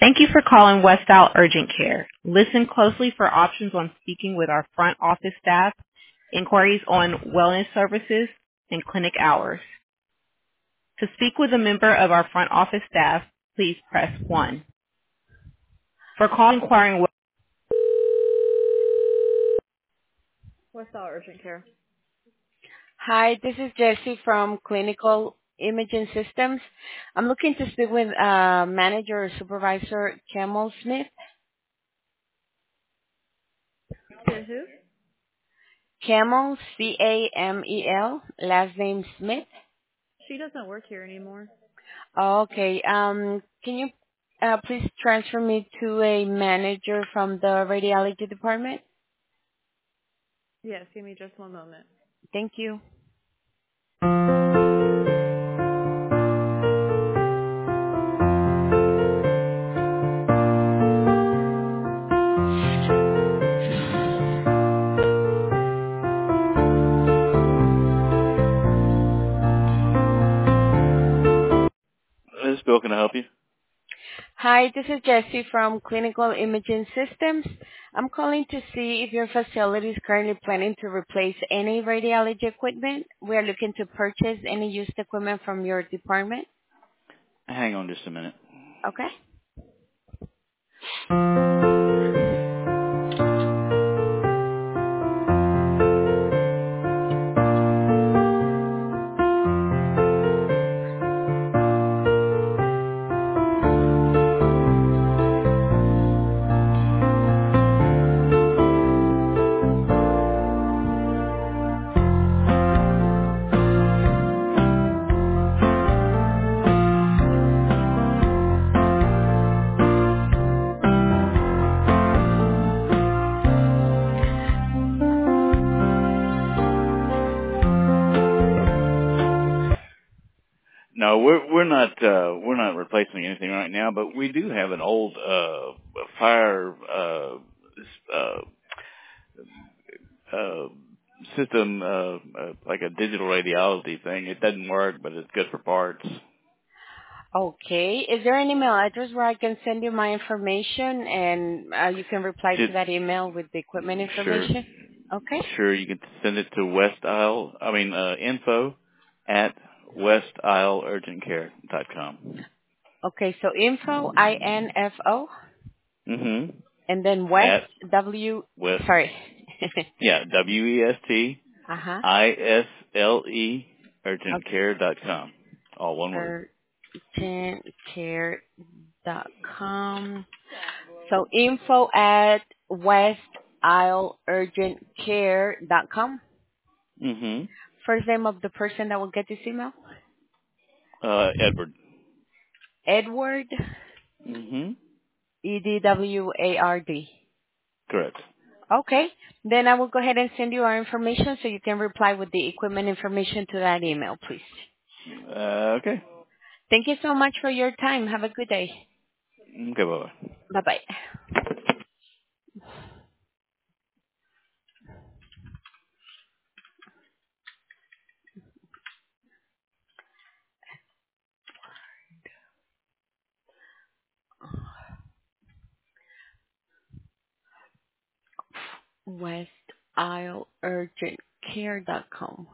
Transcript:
Thank you for calling Weststyle Urgent Care. Listen closely for options on speaking with our front office staff, inquiries on wellness services, and clinic hours. To speak with a member of our front office staff, please press 1. For call inquiring Weststyle Urgent Care. Hi, this is Jessie from Clinical Imaging Systems. I'm looking to speak with manager or supervisor Camel Smith. To who? Camel, C-A-M-E-L, last name Smith. She doesn't work here anymore. Okay. Can you please transfer me to a manager from the radiology department? Yes, give me just one moment. Thank you. This Bill, can I help you? Hi, this is Jessie from Clinical Imaging Systems. I'm calling to see if your facility is currently planning to replace any radiology equipment. We are looking to purchase any used equipment from your department. Hang on just a minute. Okay. No, we're not replacing anything right now, but we do have an old fire uh, uh, system, like a digital radiology thing. It doesn't work, but it's good for parts. Okay. Is there an email address where I can send you my information and you can reply to Just, that email with the equipment sure, information? Okay. sure. You can send it to info at westileurgentcare.com. Okay. So info, I-N-F-O, Mm-hmm. and then West, At W, West, sorry. yeah, WEST Uh-huh. ISLE Okay. urgentcare.com. All one word. urgentcare.com. So info at westileurgentcare.com. Mm-hmm. First name of the person that will get this email? Edward. Edward, Mm-hmm. Edward. Correct. Okay. Then I will go ahead and send you our information so you can reply with the equipment information to that email, please. Okay. Thank you so much for your time. Have a good day. Okay, bye-bye. Bye-bye. westileurgentcare.com.